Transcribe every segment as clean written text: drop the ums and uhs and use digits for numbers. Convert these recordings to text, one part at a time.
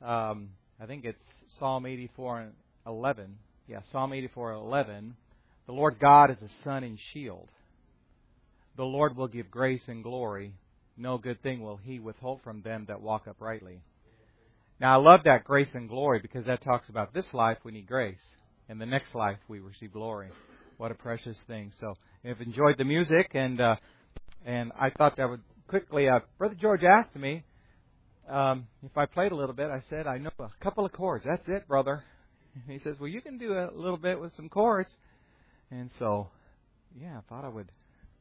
I think it's Psalm 84:11. Yeah, Psalm 84:11. The Lord God is a sun and shield. The Lord will give grace and glory. No good thing will He withhold from them that walk uprightly. Now, I love that grace and glory because that talks about this life we need grace. And the next life we receive glory. What a precious thing. So, I've enjoyed the music, and I thought that would quickly... Brother George asked me if I played a little bit. I said, I know a couple of chords. That's it, brother. And he says, well, you can do a little bit with some chords. And so, yeah, I thought I would...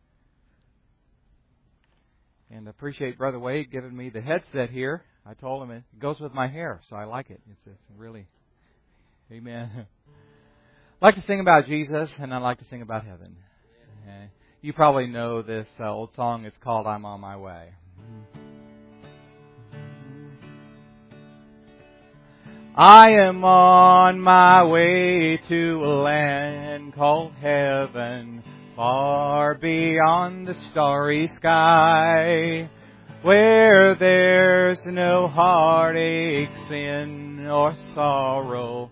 And appreciate Brother Wade giving me the headset here. I told him it goes with my hair, so I like it. It's really... Amen. I like to sing about Jesus, and I like to sing about heaven. You probably know this old song. It's called I'm on My Way. I am on my way to a land called heaven, far beyond the starry sky, where there's no heartache, sin, or sorrow,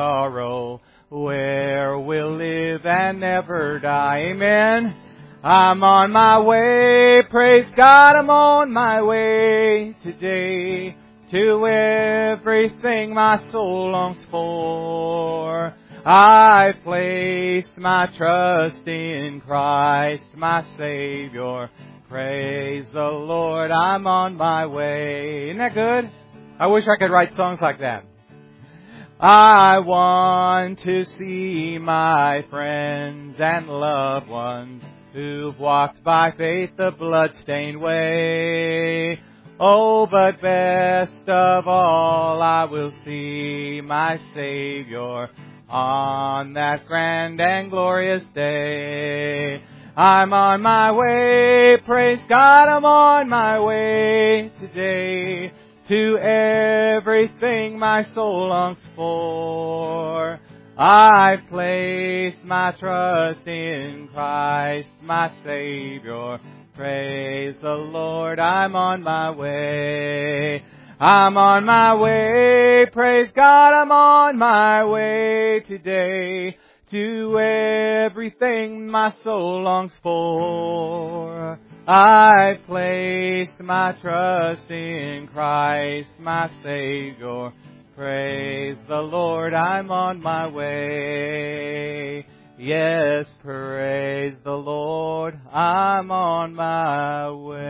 where we'll live and never die. Amen. I'm on my way, praise God, I'm on my way today to everything my soul longs for. I've placed my trust in Christ, my Savior. Praise the Lord, I'm on my way. Isn't that good? I wish I could write songs like that. I want to see my friends and loved ones who've walked by faith the blood-stained way. Oh, but best of all, I will see my Savior on that grand and glorious day. I'm on my way, praise God, I'm on my way today to everything my soul longs for. I've placed my trust in Christ, my Savior. Praise the Lord, I'm on my way. I'm on my way, praise God, I'm on my way today to everything my soul longs for. I've placed my trust in Christ, my Savior. Praise the Lord, I'm on my way. Yes, praise the Lord, I'm on my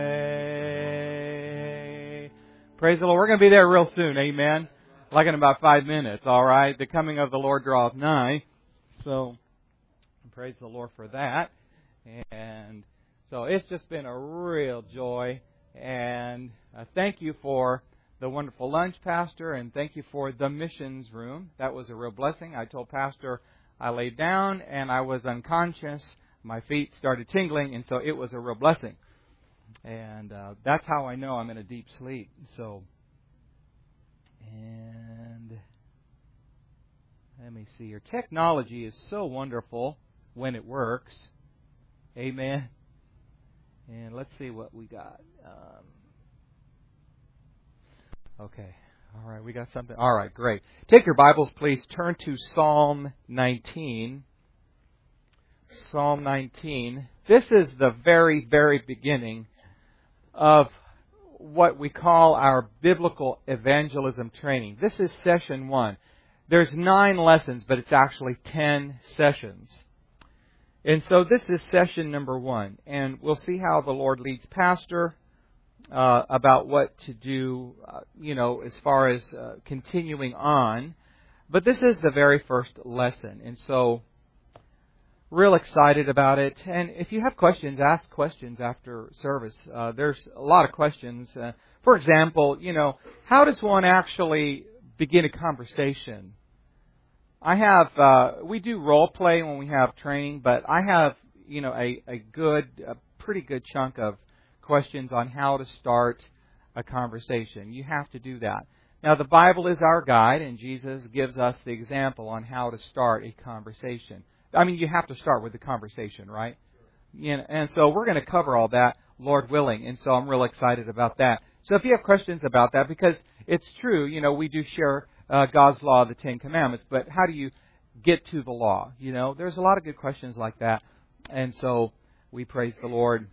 way. Praise the Lord. We're going to be there real soon, amen? Like in about 5 minutes, all right? The coming of the Lord draweth nigh. So, praise the Lord for that. And so it's just been a real joy. And thank you for the wonderful lunch, Pastor, and thank you for the missions room. That was a real blessing. I told Pastor I laid down and I was unconscious. My feet started tingling, and so it was a real blessing. And that's how I know I'm in a deep sleep. So, and let me see here. Technology is so wonderful when it works. Amen. And let's see what we got. Okay. All right, we got something. All right, great. Take your Bibles, please. Turn to Psalm 19. Psalm 19. This is the very, very beginning of what we call our biblical evangelism training. This is session 1. There's 9 lessons, but it's actually 10 sessions. And so this is session number 1. And we'll see how the Lord leads Pastor about what to do, as far as continuing on. But this is the very first lesson. And so, real excited about it. And if you have questions, ask questions after service. There's a lot of questions. For example, how does one actually begin a conversation? We do role play when we have training, but I have, a pretty good chunk of questions on how to start a conversation. You have to do that. Now, the Bible is our guide, and Jesus gives us the example on how to start a conversation. I mean, you have to start with the conversation, right? And so we're going to cover all that, Lord willing, and so I'm real excited about that. So if you have questions about that, because it's true, we do share God's law, the Ten Commandments, but how do you get to the law? There's a lot of good questions like that. And so we praise the Lord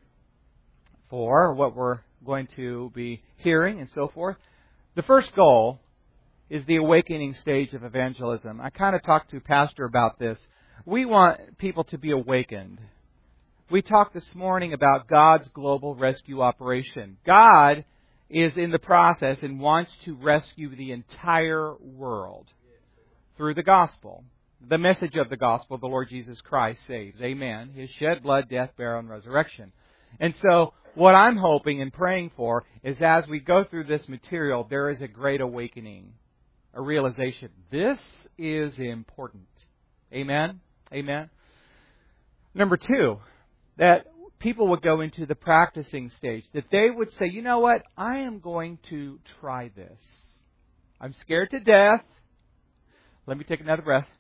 for what we're going to be hearing and so forth. The first goal is the awakening stage of evangelism. I kind of talked to Pastor about this. We want people to be awakened. We talked this morning about God's global rescue operation. God is in the process and wants to rescue the entire world through the gospel. The message of the gospel, the Lord Jesus Christ saves. Amen. His shed blood, death, burial, and resurrection. And so what I'm hoping and praying for is as we go through this material, there is a great awakening, a realization. This is important. Amen? Amen? Number 2, that people would go into the practicing stage. That they would say, you know what? I am going to try this. I'm scared to death. Let me take another breath.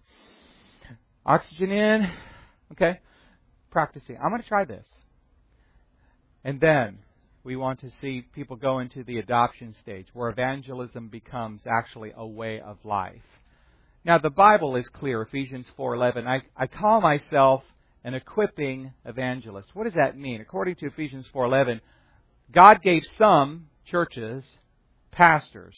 Oxygen in. Okay? Practicing. I'm going to try this. And then we want to see people go into the adoption stage where evangelism becomes actually a way of life. Now, the Bible is clear, Ephesians 4:11. I call myself an equipping evangelist. What does that mean? According to Ephesians 4:11, God gave some churches pastors,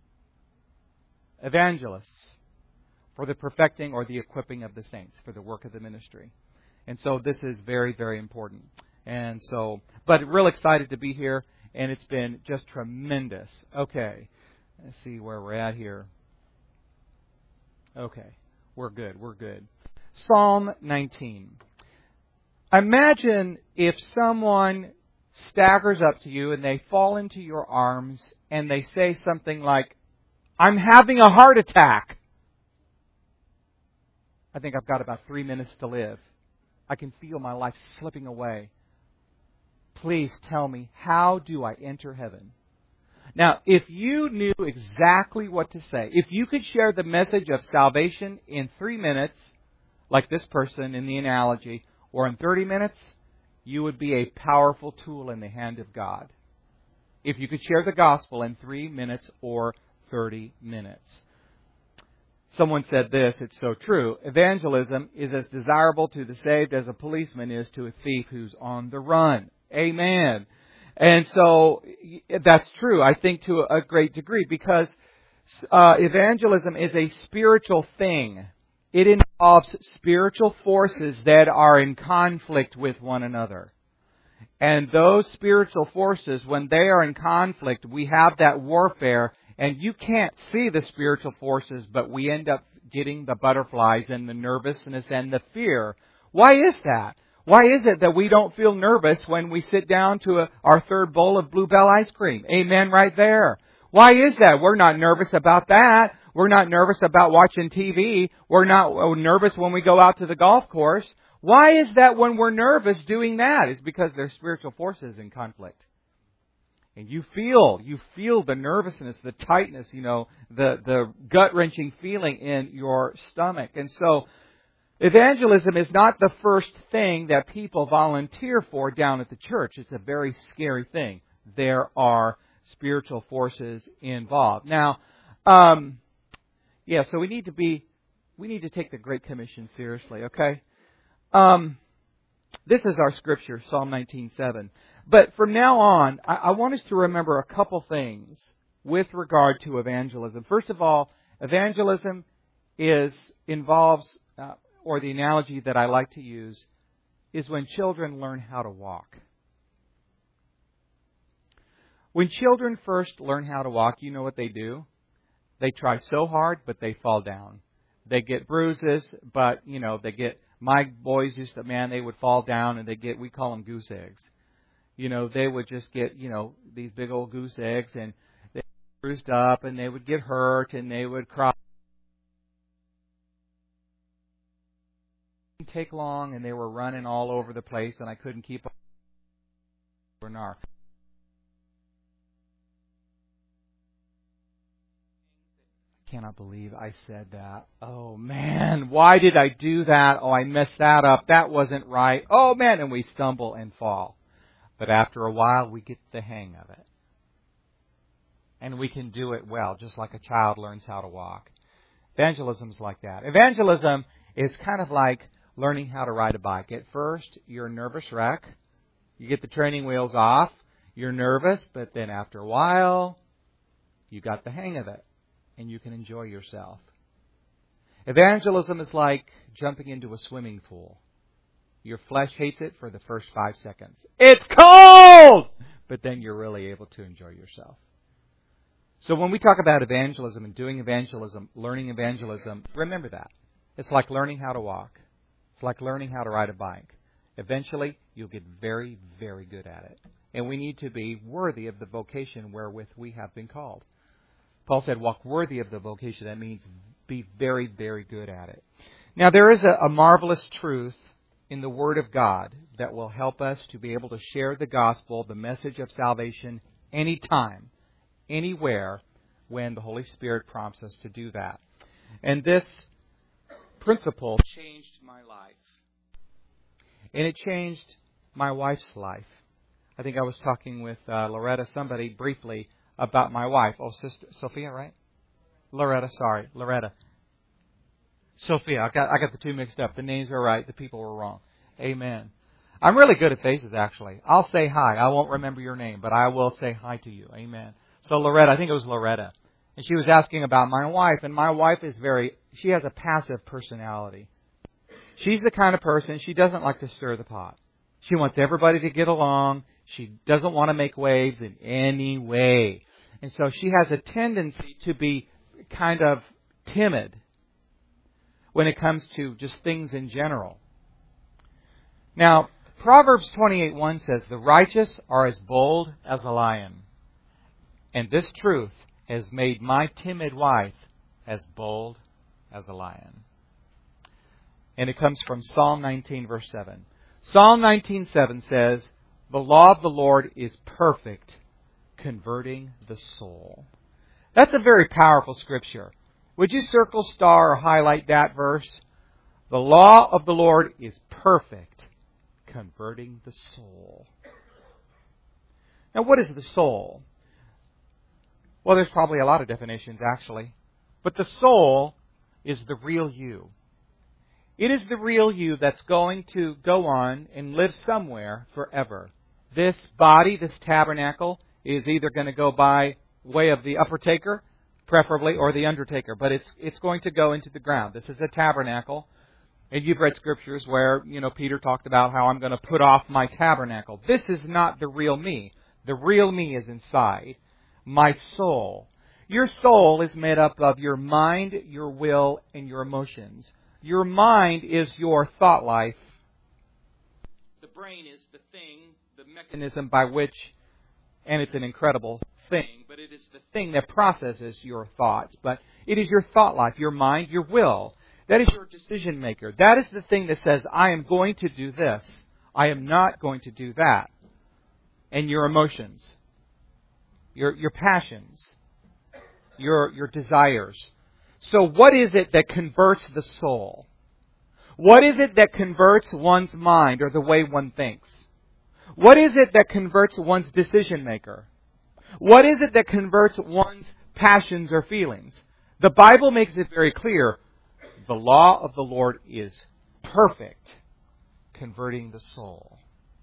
evangelists, for the perfecting or the equipping of the saints, for the work of the ministry. And so this is very, very important. And so, but real excited to be here, and it's been just tremendous. Okay, let's see where we're at here. Okay, we're good. Psalm 19. Imagine if someone staggers up to you and they fall into your arms and they say something like, I'm having a heart attack. I think I've got about 3 minutes to live. I can feel my life slipping away. Please tell me, how do I enter heaven? Now, if you knew exactly what to say, if you could share the message of salvation in 3 minutes, like this person in the analogy, or in 30 minutes, you would be a powerful tool in the hand of God. If you could share the gospel in 3 minutes or 30 minutes. Someone said this, it's so true. Evangelism is as desirable to the saved as a policeman is to a thief who's on the run. Amen. And so that's true, I think, to a great degree, because evangelism is a spiritual thing. It involves spiritual forces that are in conflict with one another. And those spiritual forces, when they are in conflict, we have that warfare, and you can't see the spiritual forces, but we end up getting the butterflies and the nervousness and the fear. Why is that? Why is it that we don't feel nervous when we sit down to our third bowl of Bluebell ice cream? Amen, right there. Why is that? We're not nervous about that. We're not nervous about watching TV. We're not nervous when we go out to the golf course. Why is that when we're nervous doing that? It's because there's spiritual forces in conflict. And you feel the nervousness, the tightness, the gut-wrenching feeling in your stomach. And so, evangelism is not the first thing that people volunteer for down at the church. It's a very scary thing. There are spiritual forces involved. Now, so we need to take the Great Commission seriously, okay? This is our scripture, Psalm 19:7. But from now on, I want us to remember a couple things with regard to evangelism. First of all, evangelism involves, or the analogy that I like to use, is when children learn how to walk. When children first learn how to walk, you know what they do? They try so hard, but they fall down. They get bruises, but, my boys they would fall down and we call them goose eggs. They would just get, these big old goose eggs, and they get bruised up, and they would get hurt, and they would cry. It didn't take long, and they were running all over the place, and I couldn't keep up. I cannot believe I said that. Oh, man, why did I do that? Oh, I messed that up. That wasn't right. Oh, man, and we stumble and fall. But after a while, we get the hang of it. and we can do it well, just like a child learns how to walk. Evangelism's like that. Evangelism is kind of like learning how to ride a bike. At first, you're a nervous wreck. You get the training wheels off. You're nervous, but then after a while, you got the hang of it, and you can enjoy yourself. Evangelism is like jumping into a swimming pool. Your flesh hates it for the first 5 seconds. It's cold! But then you're really able to enjoy yourself. So when we talk about evangelism and doing evangelism, learning evangelism, remember that. It's like learning how to walk. It's like learning how to ride a bike. Eventually, you'll get very, very good at it. And we need to be worthy of the vocation wherewith we have been called. Paul said, walk worthy of the vocation. That means be very, very good at it. Now, there is a marvelous truth in the Word of God that will help us to be able to share the gospel, the message of salvation, anytime, anywhere, when the Holy Spirit prompts us to do that. And this principle changed my life. And it changed my wife's life. I think I was talking with Loretta, somebody, briefly about my wife. Oh, Sister Sophia, right? Loretta. Sophia. I got the two mixed up. The names were right. The people were wrong. Amen. I'm really good at faces, actually. I'll say hi. I won't remember your name, but I will say hi to you. Amen. So Loretta, I think it was Loretta. And she was asking about my wife. And my wife she has a passive personality. She's the kind of person, she doesn't like to stir the pot. She wants everybody to get along. She doesn't want to make waves in any way. And so she has a tendency to be kind of timid when it comes to just things in general. Now, Proverbs 28:1 says, the righteous are as bold as a lion. And this truth has made my timid wife as bold as a lion. And it comes from Psalm 19, verse 7. Psalm 19:7 says, the law of the Lord is perfect, converting the soul. That's a very powerful scripture. Would you circle, star, or highlight that verse? The law of the Lord is perfect, converting the soul. Now, what is the soul? Well, there's probably a lot of definitions, actually. But the soul is the real you. It is the real you that's going to go on and live somewhere forever. This body, this tabernacle, is either going to go by way of the upper taker, preferably, or the undertaker. But it's going to go into the ground. This is a tabernacle. And you've read scriptures where, Peter talked about how I'm going to put off my tabernacle. This is not the real me. The real me is inside. My soul. Your soul is made up of your mind, your will, and your emotions. Your mind is your thought life. The brain is the thing, the mechanism by which, and it's an incredible thing, but it is the thing that processes your thoughts. But it is your thought life, your mind, your will. That is your decision maker. That is the thing that says, I am going to do this. I am not going to do that. And your emotions, your passions, your desires. So what is it that converts the soul? What is it that converts one's mind or the way one thinks? What is it that converts one's decision maker? What is it that converts one's passions or feelings? The Bible makes it very clear. The law of the Lord is perfect, converting the soul.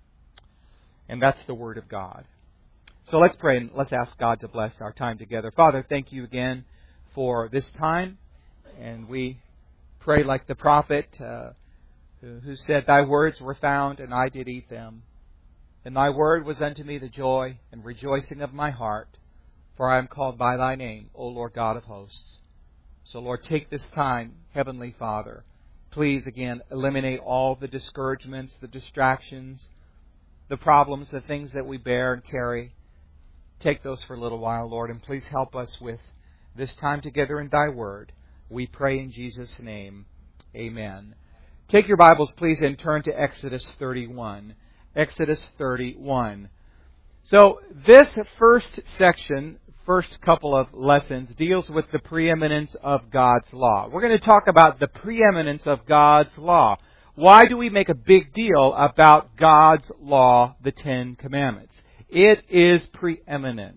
And that's the Word of God. So let's pray and let's ask God to bless our time together. Father, thank you again for this time. And we pray like the prophet who said, Thy words were found, and I did eat them. And Thy word was unto me the joy and rejoicing of my heart. For I am called by Thy name, O Lord God of hosts. So, Lord, take this time, Heavenly Father. Please, again, eliminate all the discouragements, the distractions, the problems, the things that we bear and carry. Take those for a little while, Lord, and please help us with this time together in Thy Word. We pray in Jesus' name. Amen. Take your Bibles, please, and turn to Exodus 31. Exodus 31. So, this first section, first couple of lessons, deals with the preeminence of God's law. We're going to talk about the preeminence of God's law. Why do we make a big deal about God's law, the Ten Commandments? It is preeminent.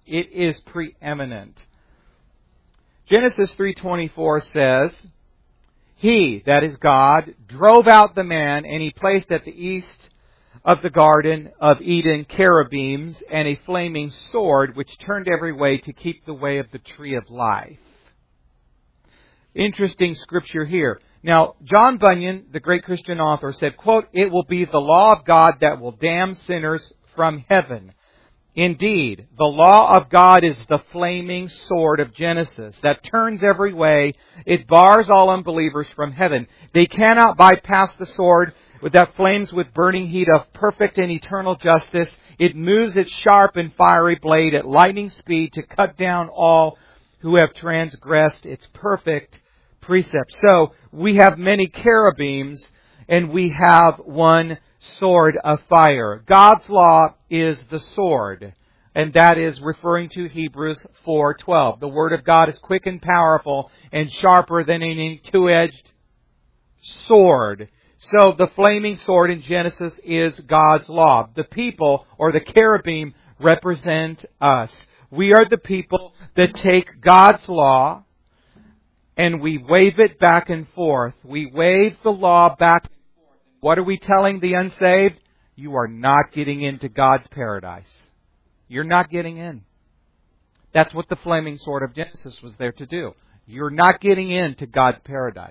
It is preeminent. Genesis 3:24 says, He, that is God, drove out the man, and He placed at the east of the Garden of Eden cherubims and a flaming sword, which turned every way to keep the way of the tree of life. Interesting scripture here. Now, John Bunyan, the great Christian author, said, quote, "It will be the law of God that will damn sinners from heaven." Indeed, the law of God is the flaming sword of Genesis that turns every way. It bars all unbelievers from heaven. They cannot bypass the sword that flames with burning heat of perfect and eternal justice. It moves its sharp and fiery blade at lightning speed to cut down all who have transgressed its perfect precepts. So we have many cherubims and we have one sword of fire. God's law is the sword, and that is referring to Hebrews 4:12. The Word of God is quick and powerful and sharper than any two-edged sword. So the flaming sword in Genesis is God's law. The people, or the cherubim, represent us. We are the people that take God's law and we wave it back and forth. We wave the law back and forth. What are we telling the unsaved? You are not getting into God's paradise. You're not getting in. That's what the flaming sword of Genesis was there to do. You're not getting into God's paradise.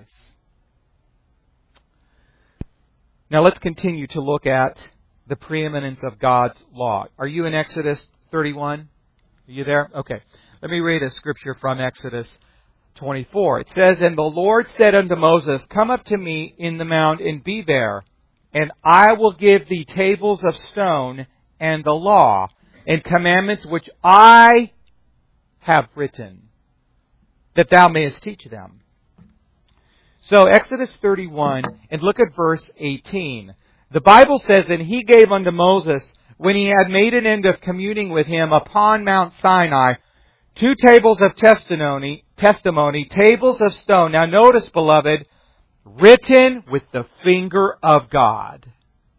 Now let's continue to look at the preeminence of God's law. Are you in Exodus 31? Are you there? Okay. Let me read a scripture from Exodus 24. It says, "And the Lord said unto Moses, Come up to me in the mount and be there, and I will give thee tables of stone and the law and commandments which I have written, that thou mayest teach them." So Exodus 31, and look at verse 18. The Bible says, "And he gave unto Moses, when he had made an end of communing with him upon Mount Sinai, 2 tables of testimony, tables of stone." Now notice, beloved, written with the finger of God.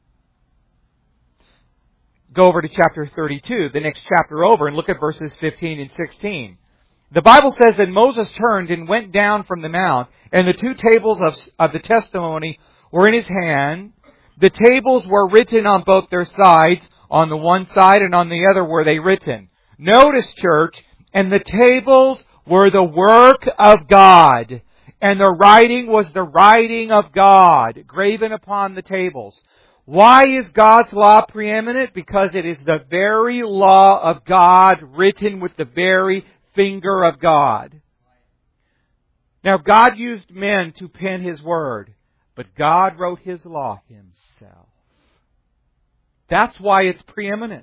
Go over to chapter 32, the next chapter over, and look at verses 15 and 16. The Bible says that Moses turned and went down from the mount, and the 2 tables of the testimony were in his hand. The tables were written on both their sides, on the one side and on the other were they written. Notice, church, and the tables were the work of God, and the writing was the writing of God, graven upon the tables. Why is God's law preeminent? Because it is the very law of God written with the very finger of God. Now, God used men to pen His Word, but God wrote His law Himself. That's why it's preeminent.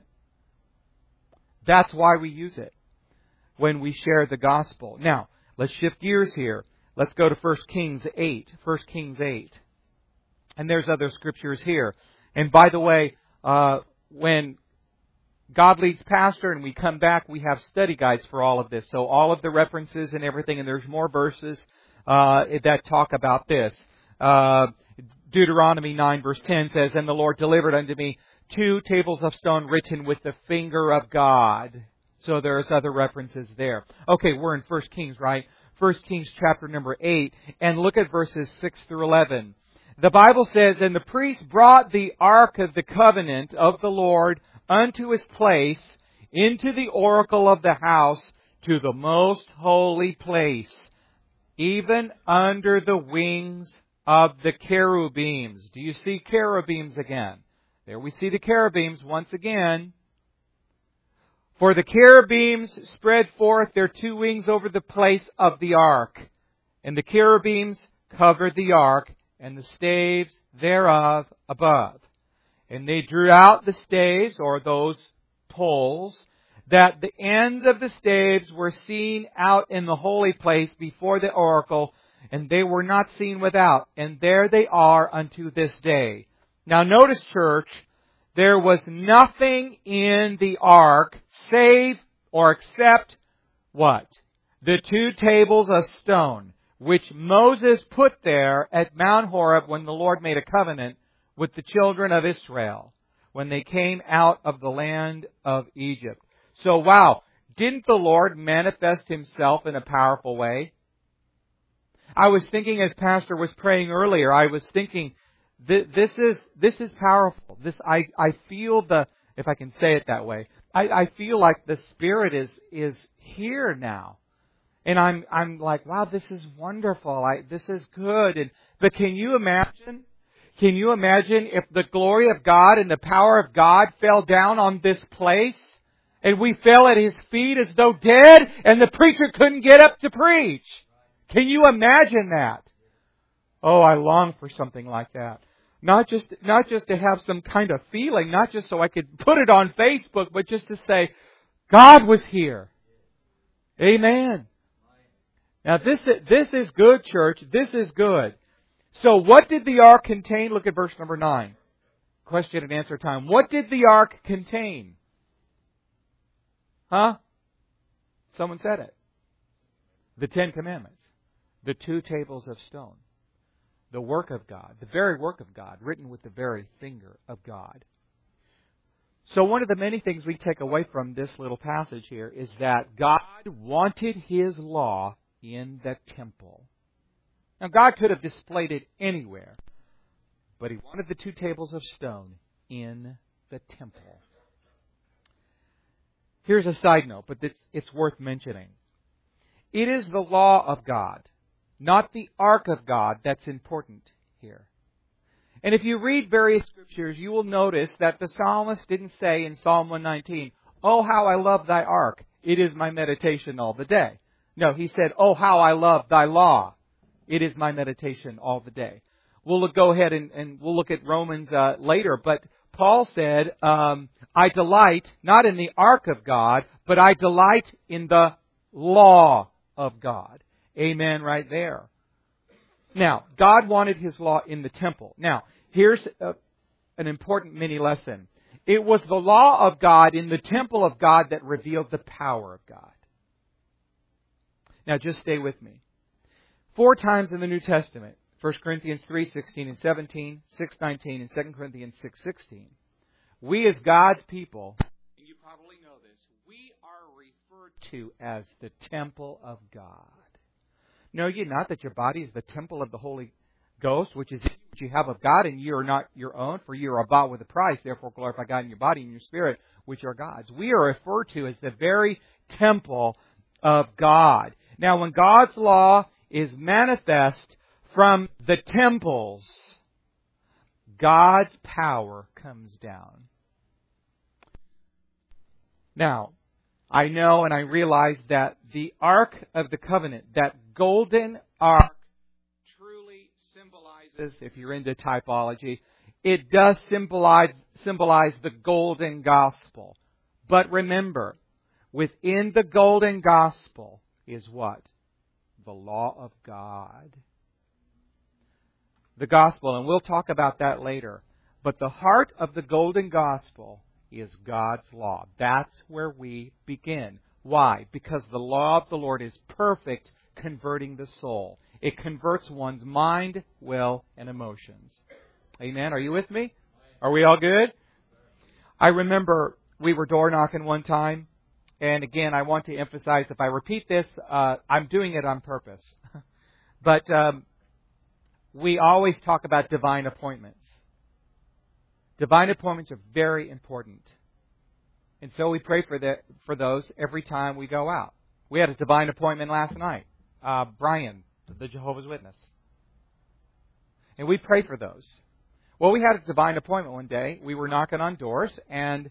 That's why we use it when we share the gospel. Now, let's shift gears here. Let's go to 1 Kings 8. 1 Kings 8. And there's other scriptures here. And by the way, when God Leads Pastor and we come back, we have study guides for all of this. So all of the references and everything, and there's more verses that talk about this. Deuteronomy 9 verse 10 says, "And the Lord delivered unto me 2 tables of stone written with the finger of God." So there's other references there. Okay, we're in 1 Kings, right? 1 Kings chapter number 8. And look at verses 6 through 11. The Bible says, "And the priest brought the ark of the covenant of the Lord unto his place, into the oracle of the house, to the most holy place, even under the wings of the cherubims." Do you see cherubims again? There we see the cherubims once again. "For the cherubims spread forth their 2 wings over the place of the ark, and the cherubims covered the ark, and the staves thereof above. And they drew out the staves," or those poles, "that the ends of the staves were seen out in the holy place before the oracle, and they were not seen without. And there they are unto this day." Now notice, church, there was nothing in the ark save or except what? The 2 tables of stone, which Moses put there at Mount Horeb when the Lord made a covenant with the children of Israel when they came out of the land of Egypt. So wow, Didn't the Lord manifest Himself in a powerful way? I was thinking as Pastor was praying earlier, I was thinking, this is powerful. I feel if I can say it that way, I feel like the Spirit is here now. And I'm like, wow, this is wonderful. This is good. But can you imagine? Can you imagine if the glory of God and the power of God fell down on this place and we fell at His feet as though dead and the preacher couldn't get up to preach? Can you imagine that? Oh, I long for something like that. Not just to have some kind of feeling, not just so I could put it on Facebook, but just to say, God was here. Amen. Now this is good, church. This is good. So what did the ark contain? Look at verse number 9. Question and answer time. What did the ark contain? Huh? Someone said it. The 10 Commandments. The 2 tables of stone. The work of God. The very work of God. Written with the very finger of God. So one of the many things we take away from this little passage here is that God wanted His law in the temple. Now God could have displayed it anywhere, but He wanted the 2 tables of stone in the temple. Here's a side note, but it's worth mentioning. It is the law of God, not the ark of God, that's important here. And if you read various scriptures, you will notice that the psalmist didn't say in Psalm 119, "Oh, how I love thy ark. It is my meditation all the day." No, he said, "Oh, how I love thy law. It is my meditation all the day." We'll go ahead and we'll look at Romans later, but Paul said, I delight not in the ark of God, but I delight in the law of God. Amen, right there. Now, God wanted His law in the temple. Now, here's an important mini lesson. It was the law of God in the temple of God that revealed the power of God. Now, just stay with me. 4 times in the New Testament, 1 Corinthians 3:16 and 17, 6:19, and 2 Corinthians 6:16, we as God's people, and you probably know this, we are referred to as the temple of God. Know ye not that your body is the temple of the Holy Ghost, which is what you have of God, and you are not your own, for you are bought with a price. Therefore glorify God in your body and your spirit, which are God's. We are referred to as the very temple of God. Now, when God's law is manifest from the temples, God's power comes down. Now, I know and I realize that the Ark of the Covenant, that golden ark, truly symbolizes, if you're into typology, it does symbolize the golden gospel. But remember, within the golden gospel is what? The law of God. The gospel, and we'll talk about that later. But the heart of the golden gospel is God's law. That's where we begin. Why? Because the law of the Lord is perfect, converting the soul. It converts one's mind, will, and emotions. Amen? Are you with me? Are we all good? I remember we were door knocking one time. And again, I want to emphasize, if I repeat this, I'm doing it on purpose. But we always talk about divine appointments. Divine appointments are very important. And so we pray for those every time we go out. We had a divine appointment last night. Brian, the Jehovah's Witness. And we pray for those. Well, we had a divine appointment one day. We were knocking on doors, and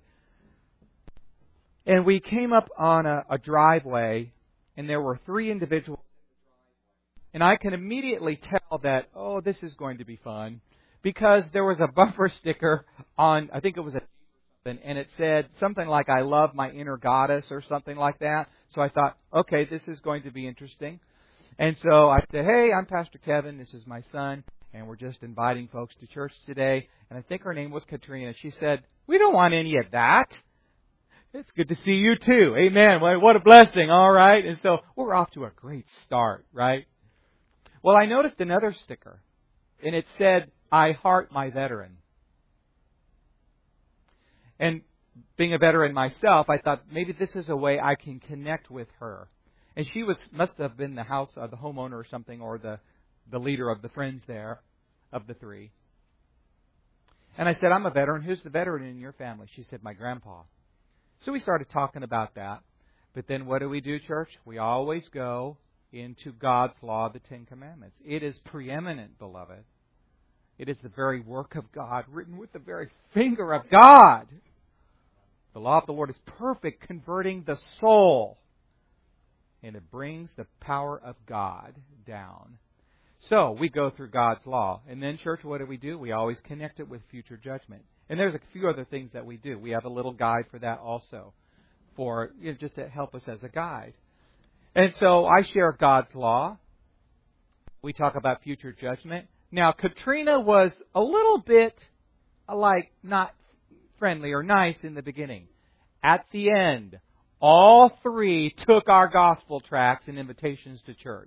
we came up on a driveway, and there were 3 individuals. And I can immediately tell that, oh, this is going to be fun, because there was a bumper sticker on, I think it was and it said something like, "I love my inner goddess," or something like that. So I thought, okay, this is going to be interesting. And so I said, "Hey, I'm Pastor Kevin. This is my son, and we're just inviting folks to church today." And I think her name was Katrina. She said, "We don't want any of that. It's good to see you too." Amen. Well, what a blessing. All right. And so we're off to a great start, right? Well, I noticed another sticker, and it said, "I heart my veteran." And being a veteran myself, I thought maybe this is a way I can connect with her. And she must have been the homeowner or something, or the leader of the friends there, of the three. And I said, I'm a veteran. Who's the veteran in your family? She said, my grandpa. So we started talking about that. But then what do, church? We always go into God's law, the Ten Commandments. It is preeminent, beloved. It is the very work of God, written with the very finger of God. The law of the Lord is perfect, converting the soul. And it brings the power of God down. So, we go through God's law. And then, church, what do? We always connect it with future judgment. And there's a few other things that we do. We have a little guide for that also, for just to help us as a guide. And so, I share God's law. We talk about future judgment. Now, Katrina was a little bit, not friendly or nice in the beginning. At the end, all three took our gospel tracts and invitations to church.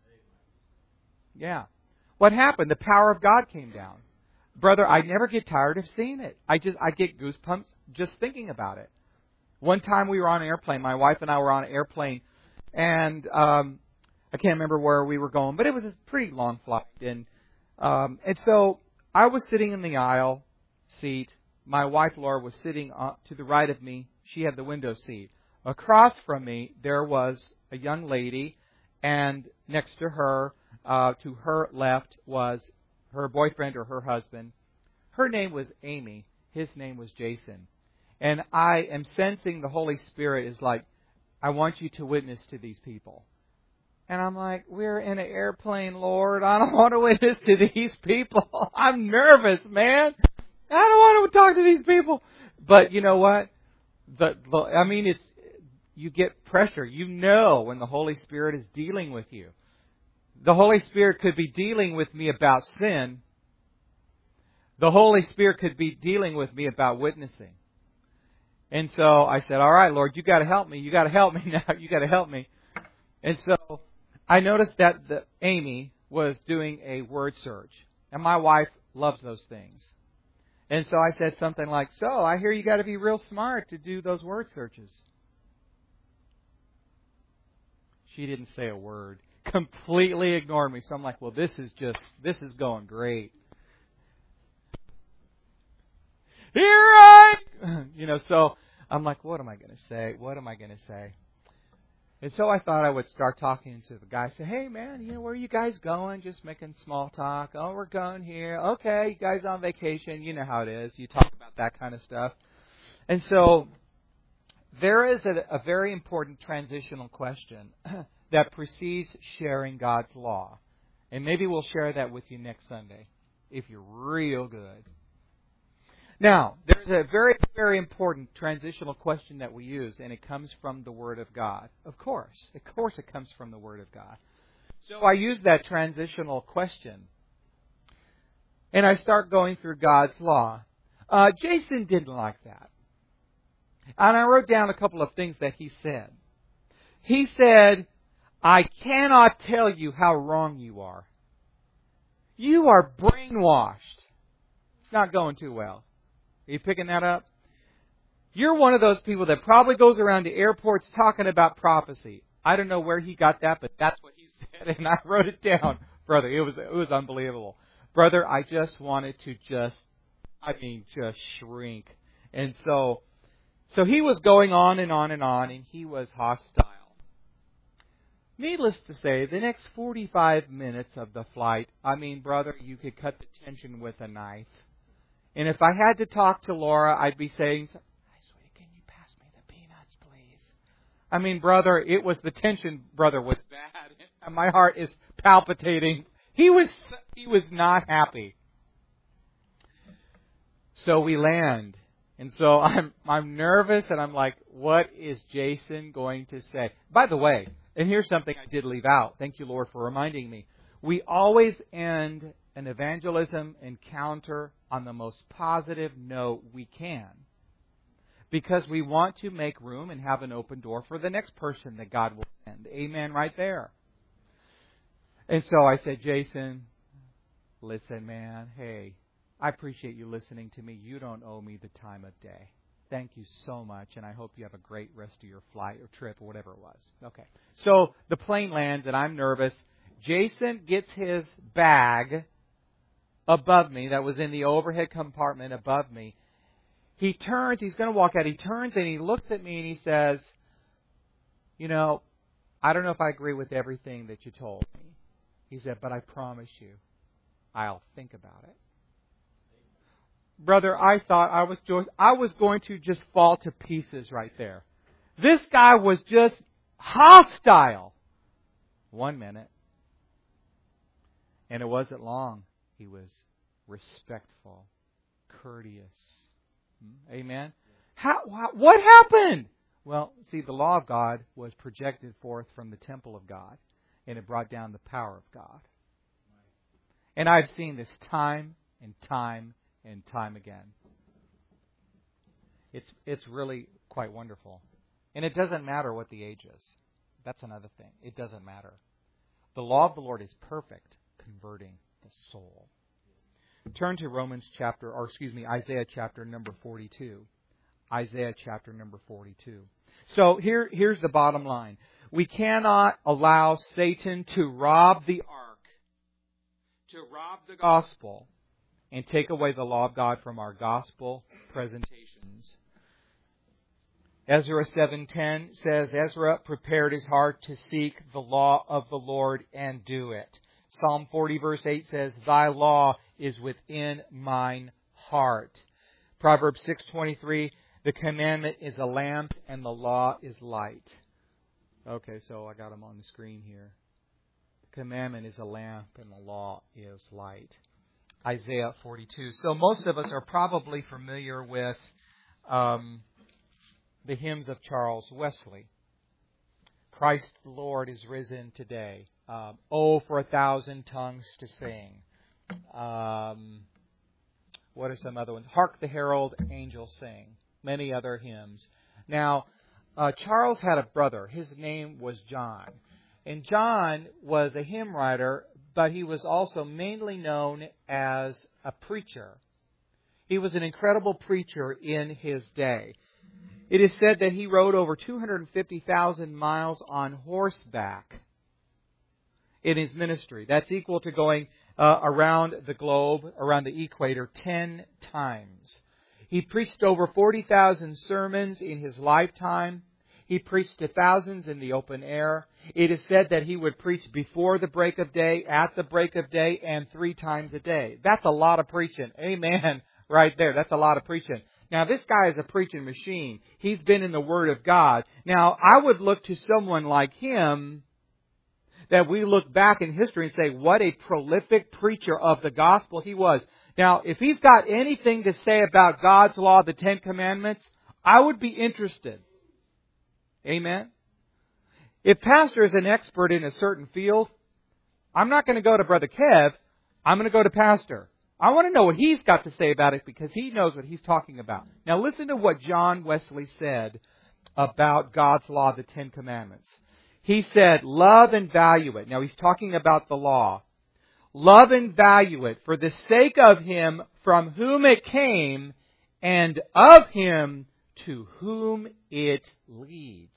Yeah. What happened? The power of God came down. Brother, I never get tired of seeing it. I get goosebumps just thinking about it. One time we were on an airplane. My wife and I were on an airplane, and I can't remember where we were going, but it was a pretty long flight. And so I was sitting in the aisle seat. My wife, Laura, was sitting to the right of me. She had the window seat. Across from me, there was a young lady, and next to her left, was her boyfriend or her husband. Her name was Amy. His name was Jason. And I am sensing the Holy Spirit is like, I want you to witness to these people. And I'm like, we're in an airplane, Lord. I don't want to witness to these people. I'm nervous, man. I don't want to talk to these people. But you know what? You get pressure. You know when the Holy Spirit is dealing with you. The Holy Spirit could be dealing with me about sin. The Holy Spirit could be dealing with me about witnessing. And so I said, all right, Lord, you got to help me. You got to help me now. You got to help me. And so I noticed that Amy was doing a word search. And my wife loves those things. And so I said something like, so I hear you got to be real smart to do those word searches. She didn't say a word. Completely ignored me. So I'm like, well, this is going great. So I'm like, what am I going to say? What am I going to say? And so I thought I would start talking to the guy. Say, hey, man, where are you guys going? Just making small talk. Oh, we're going here. Okay, you guys on vacation. You know how it is. You talk about that kind of stuff. And so there is a very important transitional question that precedes sharing God's law. And maybe we'll share that with you next Sunday, if you're real good. Now, there's a very, very important transitional question that we use, and it comes from the Word of God. Of course it comes from the Word of God. So I use that transitional question, and I start going through God's law. Jason didn't like that. And I wrote down a couple of things that he said. He said, I cannot tell you how wrong you are. You are brainwashed. It's not going too well. Are you picking that up? You're one of those people that probably goes around to airports talking about prophecy. I don't know where he got that, but that's what he said, and I wrote it down. Brother, it was unbelievable. Brother, I just wanted to just shrink. And so he was going on and on and on, and he was hostile. Needless to say, the next 45 minutes of the flight, brother, you could cut the tension with a knife. And if I had to talk to Laura, I'd be saying, "Hi, sweetie, can you pass me the peanuts, please?" Brother, it was the tension, brother, was bad. My heart is palpitating. He was not happy. So we land. And so I'm nervous, and I'm like, what is Jason going to say? By the way, and here's something I did leave out. Thank you, Lord, for reminding me. We always end an evangelism encounter on the most positive note we can, because we want to make room and have an open door for the next person that God will send. Amen, right there. And so I said, Jason, listen, man, hey, I appreciate you listening to me. You don't owe me the time of day. Thank you so much, and I hope you have a great rest of your flight or trip or whatever it was. Okay. So the plane lands, and I'm nervous. Jason gets his bag above me that was in the overhead compartment above me. He turns, he's going to walk out. He turns and he looks at me and he says, you know, I don't know if I agree with everything that you told me. He said, but I promise you, I'll think about it. Brother, I thought I was going to just fall to pieces right there. This guy was just hostile. 1 minute. And it wasn't long. He was respectful, courteous. Amen? What happened? Well, see, the law of God was projected forth from the temple of God, and it brought down the power of God. And I've seen this time and time and time again. It's really quite wonderful. And it doesn't matter what the age is. That's another thing. It doesn't matter. The law of the Lord is perfect, converting the soul. Turn to Isaiah chapter number 42. Isaiah chapter number 42. So here's the bottom line. We cannot allow Satan to rob the ark, to rob the gospel, and take away the law of God from our gospel presentations. Ezra 7:10 says, Ezra prepared his heart to seek the law of the Lord and do it. Psalm 40 verse 8 says, Thy law is within mine heart. Proverbs 6:23, the commandment is a lamp and the law is light. Okay, so I got them on the screen here. The commandment is a lamp and the law is light. Isaiah 42. So most of us are probably familiar with the hymns of Charles Wesley. Christ the Lord is risen today. Oh, for 1,000 tongues to sing. What are some other ones? Hark the herald angels sing. Many other hymns. Now, Charles had a brother. His name was John. And John was a hymn writer, but he was also mainly known as a preacher. He was an incredible preacher in his day. It is said that he rode over 250,000 miles on horseback in his ministry. That's equal to going around the globe, around the equator, 10 times. He preached over 40,000 sermons in his lifetime. He preached to thousands in the open air. It is said that he would preach before the break of day, at the break of day, and 3 times a day. That's a lot of preaching. Amen. Right there. That's a lot of preaching. Now, this guy is a preaching machine. He's been in the Word of God. Now, I would look to someone like him that we look back in history and say, what a prolific preacher of the gospel he was. Now, if he's got anything to say about God's law, the 10 Commandments, I would be interested. Amen? If pastor is an expert in a certain field, I'm not going to go to Brother Kev. I'm going to go to pastor. I want to know what he's got to say about it because he knows what he's talking about. Now listen to what John Wesley said about God's law, the 10 Commandments. He said, love and value it. Now he's talking about the law. Love and value it for the sake of Him from whom it came and of Him to whom it leads.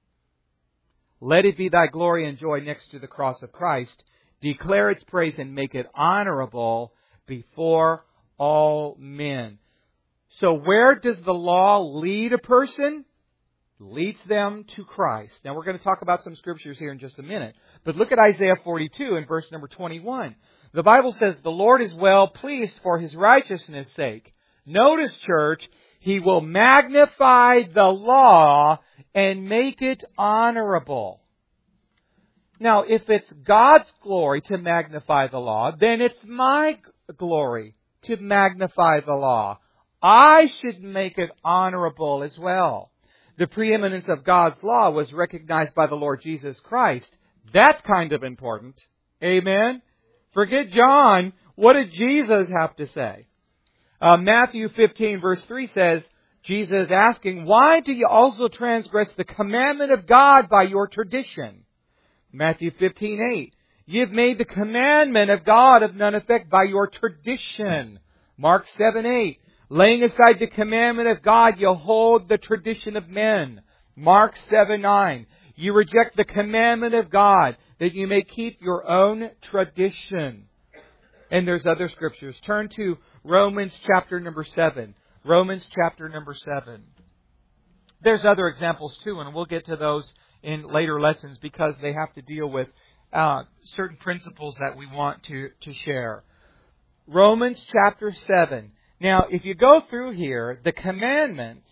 Let it be thy glory and joy next to the cross of Christ. Declare its praise and make it honorable before all men. So where does the law lead a person? Leads them to Christ. Now we're going to talk about some scriptures here in just a minute. But look at Isaiah 42 in verse number 21. The Bible says, the Lord is well pleased for His righteousness' sake. Notice, church, He will magnify the law and make it honorable. Now, if it's God's glory to magnify the law, then it's my glory to magnify the law. I should make it honorable as well. The preeminence of God's law was recognized by the Lord Jesus Christ. That's kind of important. Amen? Forget John. What did Jesus have to say? Matthew 15 verse 3 says, Jesus asking, why do you also transgress the commandment of God by your tradition? Matthew 15:8. You've made the commandment of God of none effect by your tradition. Mark 7:8. Laying aside the commandment of God, you hold the tradition of men. Mark 7:9. You reject the commandment of God that you may keep your own tradition. And there's other scriptures. Turn to Romans chapter number 7. Romans chapter number 7. There's other examples too, and we'll get to those in later lessons because they have to deal with certain principles that we want to share. Romans chapter 7. Now, if you go through here, the commandments,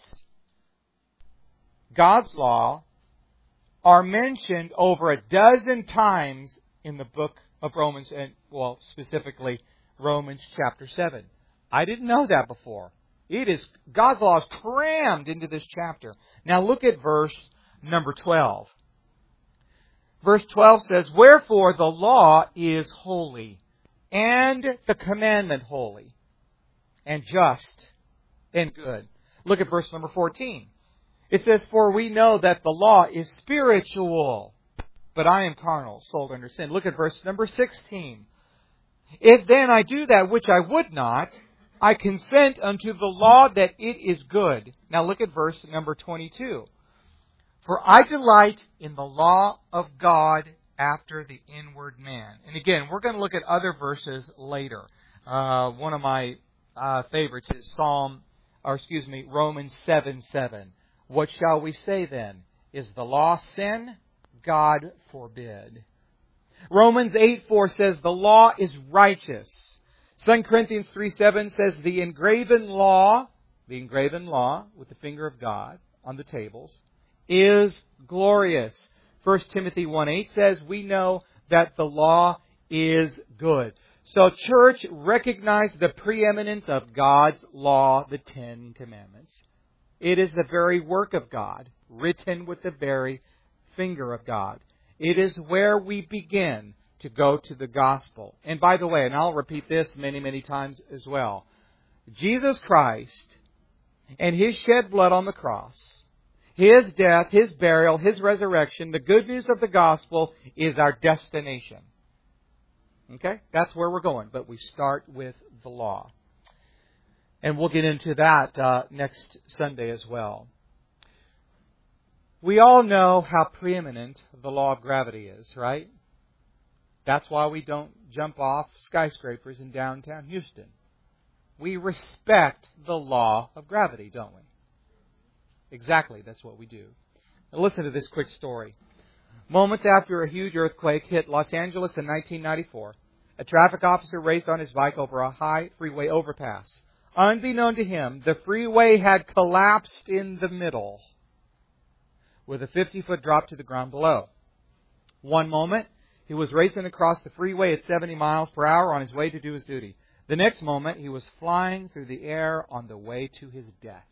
God's law, are mentioned over a dozen times in the book of Romans, and well, specifically Romans chapter 7. I didn't know that before. God's law is crammed into this chapter. Now look at verse number 12. Verse 12 says, "Wherefore the law is holy, and the commandment holy, and just, and good." Look at verse number 14. It says, "For we know that the law is spiritual, but I am carnal, sold under sin." Look at verse number 16. "If then I do that which I would not, I consent unto the law that it is good." Now look at verse number 22. "For I delight in the law of God after the inward man." And again, we're going to look at other verses later. One of my favorites is Romans 7:7. "What shall we say then? Is the law sin? God forbid." Romans 8:4 says the law is righteous. 2 Corinthians 3:7 says the engraven law with the finger of God on the tables, is glorious. 1 Timothy 1:8 says we know that the law is good. So church, recognize the preeminence of God's law, the Ten Commandments. It is the very work of God, written with the very finger of God. It is where we begin to go to the gospel. And by the way, and I'll repeat this many, many times as well, Jesus Christ and His shed blood on the cross, His death, His burial, His resurrection, the good news of the gospel is our destination. Okay? That's where we're going. But we start with the law. And we'll get into that next Sunday as well. We all know how preeminent the law of gravity is, right? That's why we don't jump off skyscrapers in downtown Houston. We respect the law of gravity, don't we? Exactly, that's what we do. Now listen to this quick story. Moments after a huge earthquake hit Los Angeles in 1994, a traffic officer raced on his bike over a high freeway overpass. Unbeknown to him, the freeway had collapsed in the middle, with a 50-foot drop to the ground below. One moment, he was racing across the freeway at 70 miles per hour on his way to do his duty. The next moment, he was flying through the air on the way to his death.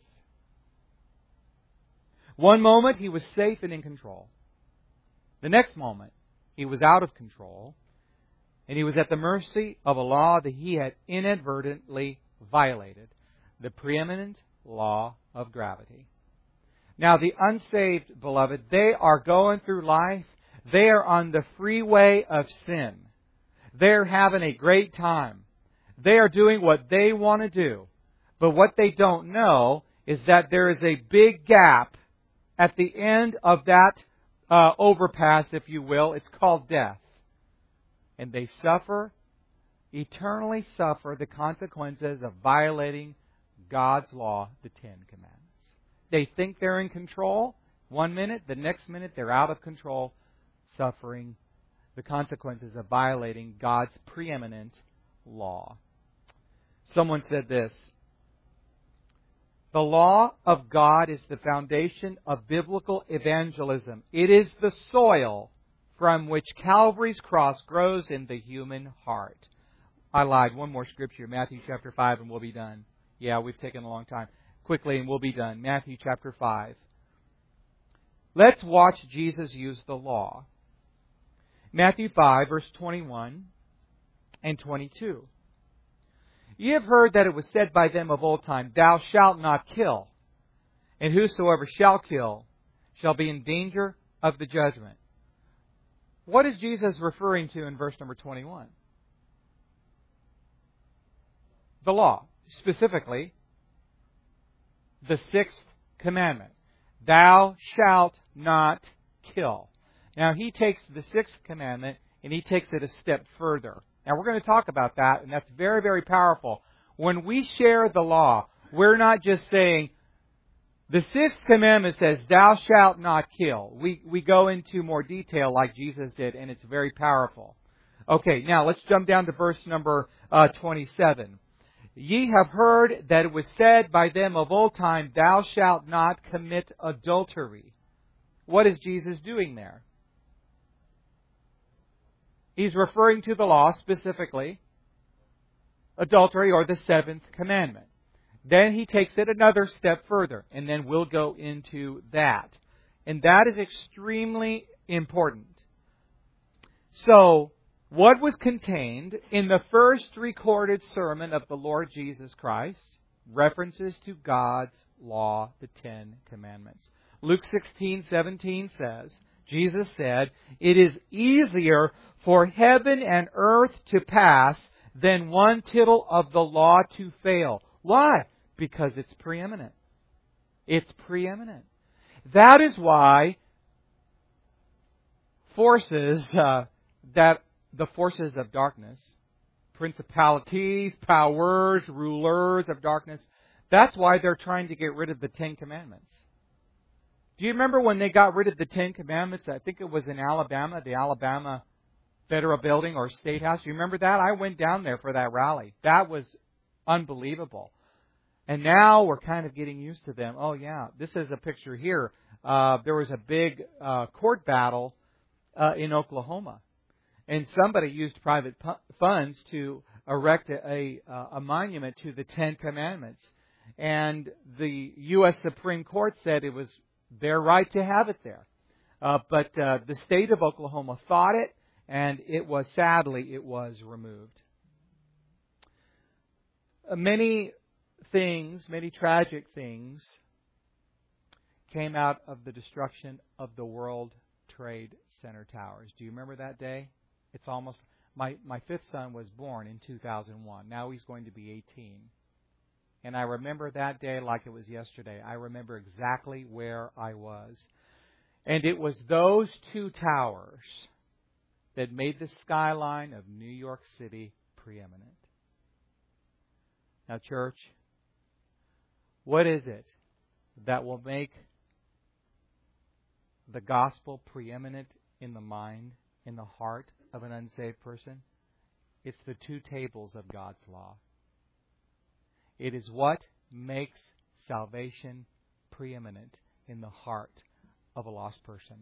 One moment, he was safe and in control. The next moment, he was out of control, and he was at the mercy of a law that he had inadvertently violated, the preeminent law of gravity. Now, the unsaved, beloved, they are going through life. They are on the freeway of sin. They're having a great time. They are doing what they want to do. But what they don't know is that there is a big gap at the end of that overpass, if you will. It's called death. And they eternally suffer the consequences of violating God's law, the Ten Commandments. They think they're in control. 1 minute, the next minute they're out of control, suffering the consequences of violating God's preeminent law. Someone said this: the law of God is the foundation of biblical evangelism. It is the soil from which Calvary's cross grows in the human heart. I lied. One more scripture, Matthew chapter 5, and we'll be done. Yeah, we've taken a long time. Quickly, and we'll be done. Matthew chapter 5. Let's watch Jesus use the law. Matthew 5, verse 21 and 22. Ye have heard that it was said by them of old time, Thou shalt not kill, and whosoever shall kill shall be in danger of the judgment. What is Jesus referring to in verse number 21? The law. Specifically, the sixth commandment. Thou shalt not kill. Now, he takes the sixth commandment and he takes it a step further. Now, we're going to talk about that, and that's very, very powerful. When we share the law, we're not just saying, the sixth commandment says, thou shalt not kill. We go into more detail like Jesus did, and it's very powerful. Okay, now let's jump down to verse number 27. Ye have heard that it was said by them of old time, thou shalt not commit adultery. What is Jesus doing there? He's referring to the law, specifically adultery or the seventh commandment. Then he takes it another step further, and then we'll go into that. And that is extremely important. So, what was contained in the first recorded sermon of the Lord Jesus Christ? References to God's law, the Ten Commandments. Luke 16:17 says, Jesus said, it is easier for heaven and earth to pass than one tittle of the law to fail. Why? Because it's preeminent. It's preeminent. That is why the forces of darkness, principalities, powers, rulers of darkness, that's why they're trying to get rid of the Ten Commandments. Do you remember when they got rid of the Ten Commandments? I think it was in Alabama, the Alabama Federal Building or State House. Do you remember that? I went down there for that rally. That was unbelievable. And now we're kind of getting used to them. Oh, yeah, this is a picture here. There was a big court battle in Oklahoma. And somebody used private funds to erect a monument to the Ten Commandments. And the U.S. Supreme Court said it was their right to have it there. But the state of Oklahoma fought it, and sadly, it was removed. Many tragic things came out of the destruction of the World Trade Center towers. Do you remember that day? It's almost... My fifth son was born in 2001. Now he's going to be 18. And I remember that day like it was yesterday. I remember exactly where I was. And it was those two towers that made the skyline of New York City preeminent. Now, church, what is it that will make the gospel preeminent in the mind, in the heart of an unsaved person? It's the two tables of God's law. It is what makes salvation preeminent in the heart of a lost person.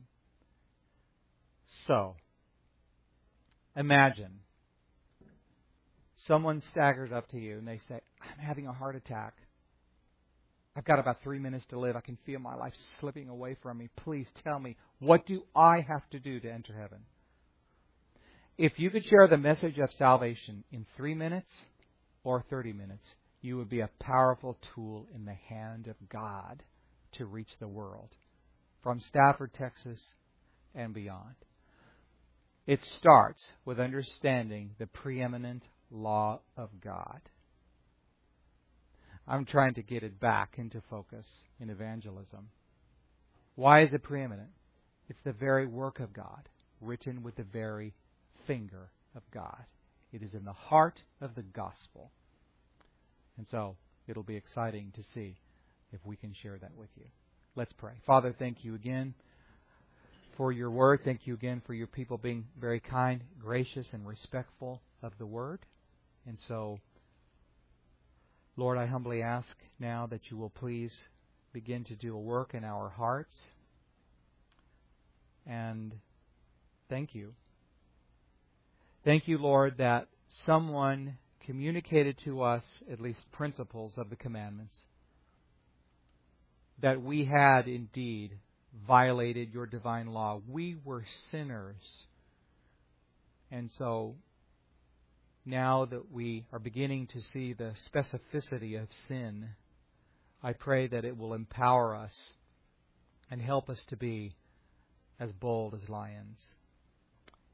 So, imagine someone staggers up to you and they say, I'm having a heart attack. I've got about 3 minutes to live. I can feel my life slipping away from me. Please tell me, what do I have to do to enter heaven? If you could share the message of salvation in 3 minutes or 30 minutes, you would be a powerful tool in the hand of God to reach the world from Stafford, Texas, and beyond. It starts with understanding the preeminent law of God. I'm trying to get it back into focus in evangelism. Why is it preeminent? It's the very work of God, written with the very finger of God. It is in the heart of the gospel. And so, it'll be exciting to see if we can share that with you. Let's pray. Father, thank you again for your word. Thank you again for your people being very kind, gracious, and respectful of the word. And so, Lord, I humbly ask now that you will please begin to do a work in our hearts. And thank you. Thank you, Lord, that someone communicated to us at least principles of the commandments, that we had indeed violated your divine law. We were sinners. And so, now that we are beginning to see the specificity of sin, I pray that it will empower us and help us to be as bold as lions.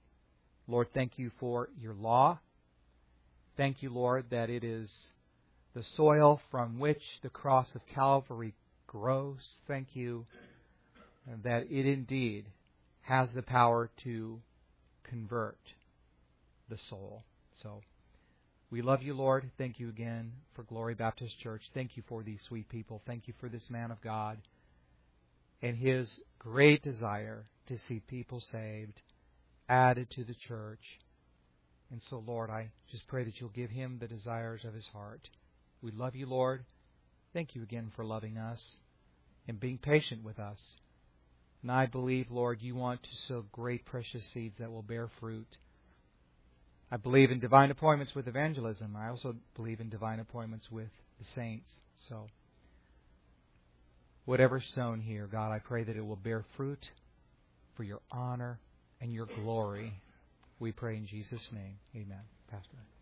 Lord, thank you for your law. Thank you, Lord, that it is the soil from which the cross of Calvary grows. Thank you that it indeed has the power to convert the soul. So we love you, Lord. Thank you again for Glory Baptist Church. Thank you for these sweet people. Thank you for this man of God and his great desire to see people saved, added to the church. And so, Lord, I just pray that you'll give him the desires of his heart. We love you, Lord. Thank you again for loving us and being patient with us. And I believe, Lord, you want to sow great precious seeds that will bear fruit. I believe in divine appointments with evangelism. I also believe in divine appointments with the saints. So, whatever's sown here, God, I pray that it will bear fruit for your honor and your glory. We pray in Jesus' name. Amen. Pastor.